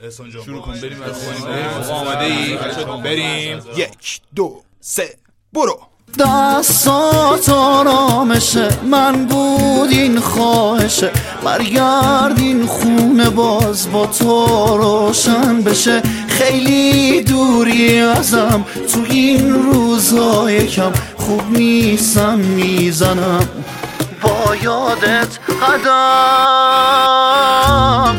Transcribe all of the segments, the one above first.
شروع کن بریم آماده ای؟ بریم 1 2 3 برو. دستات آرامشه من بود این خواهشه، برگرد این خونه باز با تو روشن بشه. خیلی دوری ازم تو این روزای کم، خوب نیستم میزنم با یادت قدم.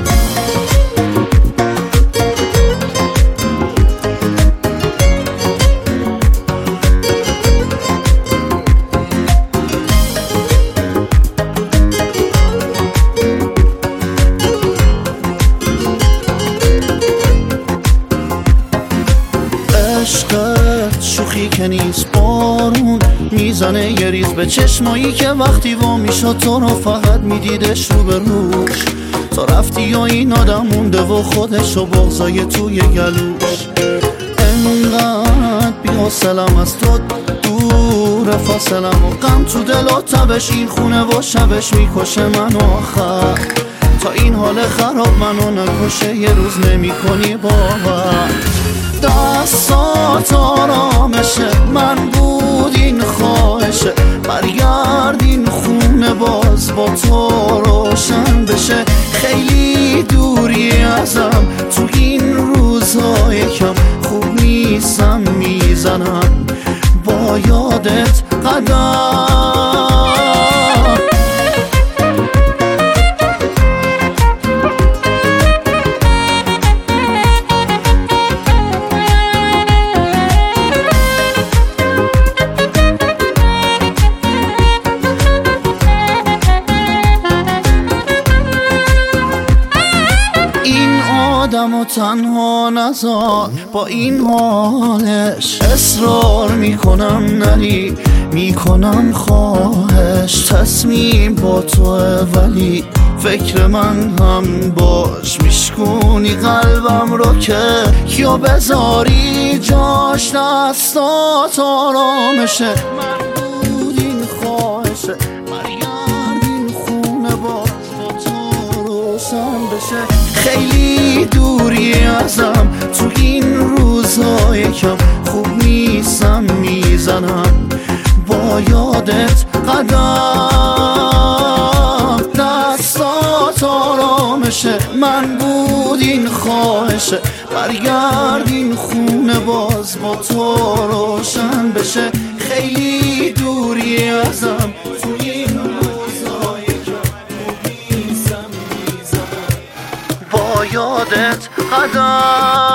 عشقت شوخی که نیست، بارون میزنه یه ریز به چشمایی که وقتی وا میشد تو رو فقط میدیدش رو به روش. تا رفتی و این آدم مونده و خودش و بغضای توی گلوش. انقدر بی‌حوصله‌ام از تو دور فاصلم و غم تو دل و تبش، این خونه و شبش میکشه منو آخر. تا این حال خراب منو نکشه یه روز نمی کنی باور. دستات آرامشه من بود این خواهشه، برگرد این خونه باز با تو روشن بشه. خیلی دوری ازم تو این روزای کم، خوب نیستم میزنم با یادت قدم. آدمو تنها نذار با این حالش، اصرار میکنم نری میکنم خواهش. تصمیم با توه ولی فکر من هم باش، میشکونی قلبم رو که کیو بذاری جاش. دستات آرامشه من بود این خواهشه، برگرد این خونه باز با تو روشن بشه. خیلی دوری ازم تو این روزای کم، خوب نیستم میزنم با یادت قدم. دستات آرامشه من بود این خواهشه، برگرد این خونه باز با تو روشن بشه. خیلی دوری ازم تو این روزای کم، خوب نیستم میزنم با یادت قدم.